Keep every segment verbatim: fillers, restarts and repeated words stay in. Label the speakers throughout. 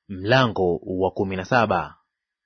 Speaker 1: Mlango wa kumi na saba.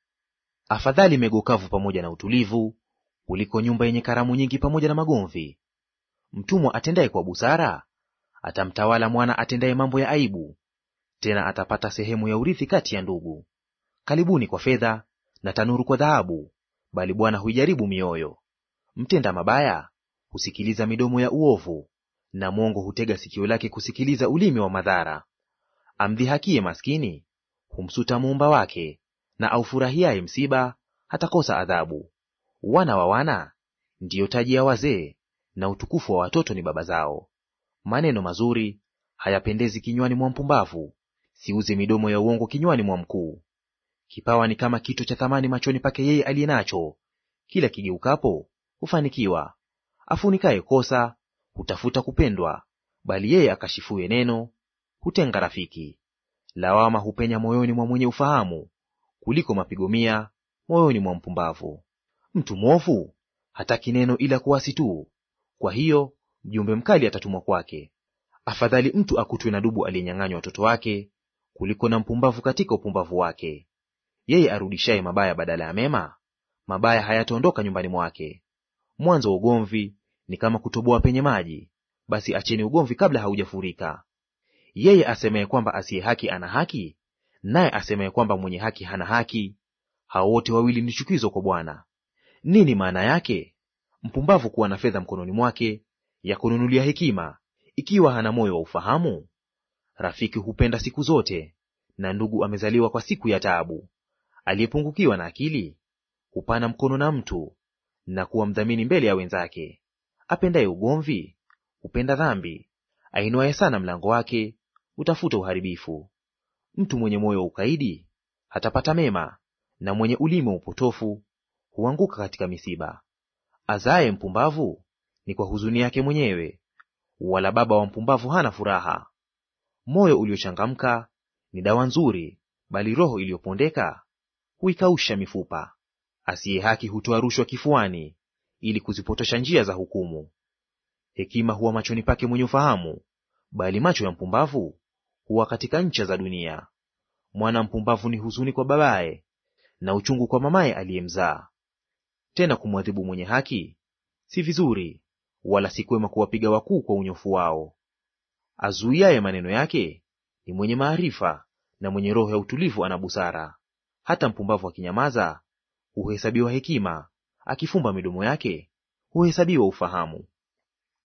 Speaker 1: Afadhali mego kavu pamoja na utulivu kuliko nyumba yenye karamu nyingi pamoja na magomvi. Mtumwa atendaye kwa busara atamtawala mwana atendaye mambo ya aibu, tena atapata sehemu ya urithi kati ya ndugu. Kalibuni kwa fedha na tanuru kwa dhahabu, bali Bwana huijaribu mioyo. Mtenda mabaya husikiliza midomo ya uovu, na mwongo hutega sikio lake kusikiliza ulimi wa madhara. Amdhihakie maskini humsuta muumba wake, na aufurahiaye msiba hatakosa adhabu. Wana wa wana ndiyo taji ya wazee, na utukufu wa watoto ni baba zao. Maneno mazuri hayapendezi kinywani mwa mpumbavu, siuze midomo ya uongo kinywani mwa mkuu. Kipawa ni kama kito cha thamani machoni pake yeye aliye nacho, kila kigeukapo hufanikiwa. Afunikaye kosa hutafuta kupendwa, bali yeye akashifuye neno hutenga rafiki. Lawama hupenya moyoni mwa mwenye ufahamu, kuliko mapigo mia moyoni mwa mpumbavu. Mtu mwovu hataki neno ila kuasi tu, kwa hiyo mjumbe mkali atatumwa kwake. Afadhali mtu akutwe na dubu aliyenyang'anywa watoto wake, kuliko na mpumbavu katika upumbavu wake. Yeye arudishaye mabaya badala ya mema, mabaya hayataondoka nyumbani mwake. Mwanzo wa ugomvi ni kama kutoboa penye maji, basi acheni ugomvi kabla haujafurika. Yeye asemaye kwamba asiye haki ana haki, naye asemaye kwamba mwenye haki hana haki, hao wote wawili ni chukizo kwa Bwana. Nini maana yake? Mpumbavu kuwa na fedha mkononi mwake ya kununulia hekima, ikiwa hana moyo wa ufahamu? Rafiki hupenda siku zote, na ndugu amezaliwa kwa siku ya taabu. Aliyepungukiwa na akili hupana mkono na mtu, na kuwa mdhamini mbele ya wenzake. Apendaye ugomvi hupenda dhambi, ainuaye sana mlango wake utafuta uharibifu. Mtu mwenye moyo wa ukaidi hatapata mema, na mwenye ulimi wa upotofu huanguka katika misiba. Azaye mpumbavu ni kwa huzuni yake mwenyewe, wala baba wa mpumbavu hana furaha. Moyo uliochangamka ni dawa nzuri, bali roho iliyopondeka huikausha mifupa. Asiye haki hutoa rushwa kifuani, ili kuzipotosha njia za hukumu. Hekima huwa machoni pake mwenye ufahamu, bali macho ya mpumbavu huwa katika ncha za dunia. Mwana mpumbavu ni huzuni kwa babaye, na uchungu kwa mamaye aliyemzaa. Tena kumwadhibu mwenye haki si vizuri, wala si kwema kuwapiga wakuu kwa unyofu wao. Azuiaye maneno yake ni mwenye maarifa, na mwenye roho ya utulivu ana busara. Hata mpumbavu akinyamaza huhesabiwa hekima, akifumba midomo yake huhesabiwa ufahamu.